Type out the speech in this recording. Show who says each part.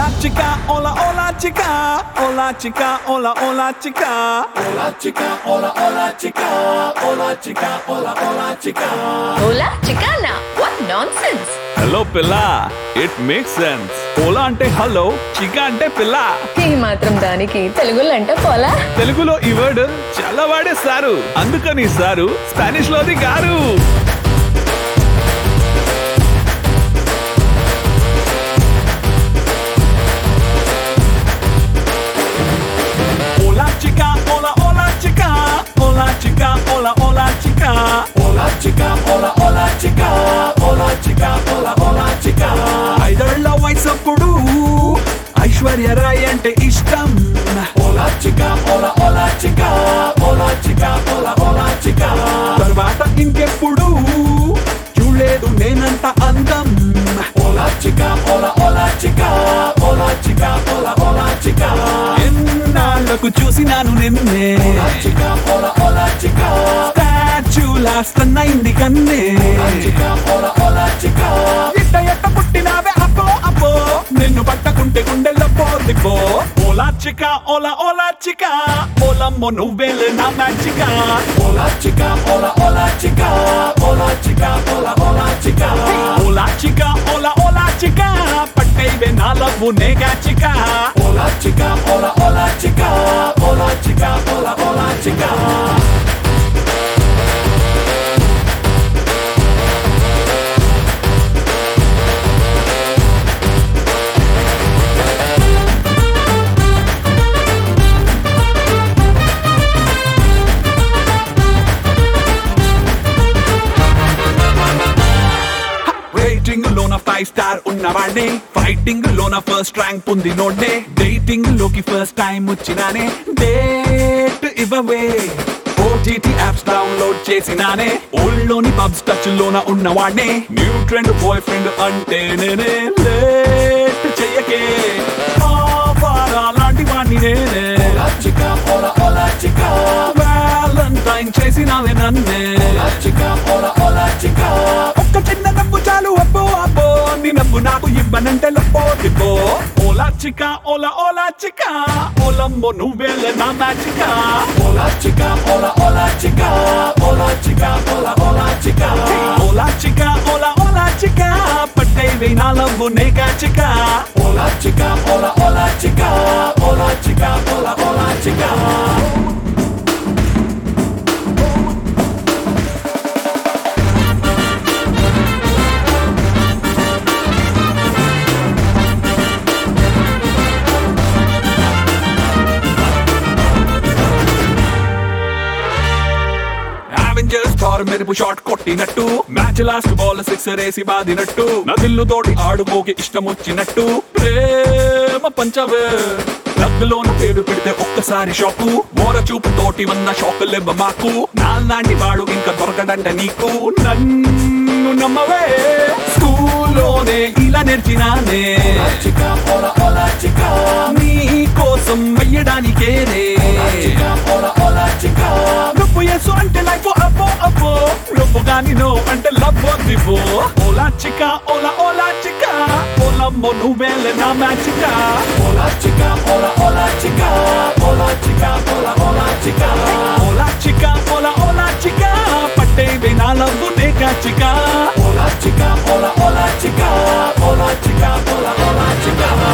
Speaker 1: chica, hola, hola chica, hola chica, hola, hola chica, hola chica, hola, hola chica, hola chica, hola, hola chica.
Speaker 2: Hola Chicana, what nonsense!
Speaker 1: Hello పిల్ల, it makes sense. Ola అంటే hello, చికా అంటే పిల్ల.
Speaker 2: ఈ మాత్రం దానికి తెలుగులో అంటే పోలా.
Speaker 1: తెలుగులో ఈ వర్డ్ చాలా వాడేస్తారు, అందుకని సారు స్పానిష్ లోది గారు. Hola chica, hola, hola chica, hola chica, hola, hola chica, hola chica, hola, hola chica, hola chica, hola, hola chica. ఐదళ్ళ వయసప్పుడు Aishwarya Roy అంటే ఇష్టం. Hola chica, hola, hola chica, hola chica, hola, hola chica. తర్వాత ఇంకెప్పుడు చూడలేదు నేనంత అందం. Hola chica, hola, hola chica, hola chica, hola, hola chica. ఎన్నాళ్ళకు చూసినాను నిన్నే. Hola chica, hola, hola chica. స్టాచ్యూలా స్టన్ అయింది కన్నే. Hola chica, hola, hola chica. ఎట్ట ఎట్ట పుట్టినావే అబ్బో అబ్బో, నిన్ను పట్టకుంటే గుండెల్లో పోదిపో. Hola chica, hola, hola chica, ఓలమ్మో నువ్వేలే నా మ్యాచికా. Hola chica, hola, hola chica, hola chica, hola, hola chica. Hola chica, hola, hola chica, పట్టేవే నా లవ్వు నేగా చికా. Hola chica, hola, hola chica, hola chica, hola, hola chica. Rating లోన 5 star ఉన్నవాడే, fighting లోన ఫస్ట్ ర్యాంక్ పొందినోడే, dating లోకి first time వచ్చినానే, డేట్ ఇవ్వవే. ఓటీటీ యాప్స్ డౌన్లోడ్ చేసినానే, ఓల్డ్లోని పబ్స్ టచ్ లోన ఉన్నవాడే, న్యూ ట్రెండ్ బాయ్ ఫ్రెండ్ అంటే నేనే, లేట్ చెయ్యకే లాంటి వాడిని నేనే. వ్యాలంటైన్ చేసినావే నన్నే. ఒక్క చిన్న నవ్వు చాలు అబ్బో అబ్బో, నీ నవ్వు నాకు ఇవ్వనంటే లప్పో దిబ్బో. ఓలా చికా, ఓలా ఓలా చికా, ఓలమ్మో నువ్వేలే నా మ్యాచికా. ఓలా చికా, ఓలా ఓలా చికా, ఓలా చికా, ఓలా ఓలా చికా. ఓలా చికా, ఓలా ఓలా చికా, పట్టేవే నా లవ్వు నేగా చికా. ఓలా చికా, ఓలా ఓలా చికా, ఓలా చికా, ఓలా ఓలా చికా. మెరుపు షాట్ కొట్టినట్టు, మ్యాచ్ లాస్ట్ బాల్ సిక్సర్ వేసి బాదినట్టు, నదిల్లు తోటి ఆడుకోకి ఇష్టం వచ్చినట్టు, ప్రేమ పంచవే లగ్లోన పేరు పెడితే ఒక్కసారి షాకు, మోర చూపు తోటి వన్న షాకు లెవ్వ మాకు, నాలాంటి వాడు ఇంకా దొరకడంట నీకు, నన్ను నమ్మవే. స్కూల్లోనే ఇలా నేర్చినానే, నీ కోసం వెయ్యడానికేనే. నువ్వు ఎసు అంటే లైఫ్ అబ్బో అబ్బో, నువ్వు గాని నో అంటే లవ్ దివ్వో. ఓలా చికా, ఓలా ఓలా చికా, ఓలమ్మో నువ్వేలే నా మ్యాచికా. ఓలా చికా, ఓలా ఓలా చికా, ఓలా చికా, ఓలా ఓలా చికా. ఓలా చికా, ఓలా ఓలా చికా, పట్టేవే నా లవ్వు నేగా చికా. ఓలా చికా, ఓలా ఓలా చికా, ఓలా చికా, ఓలా ఓలా చికా.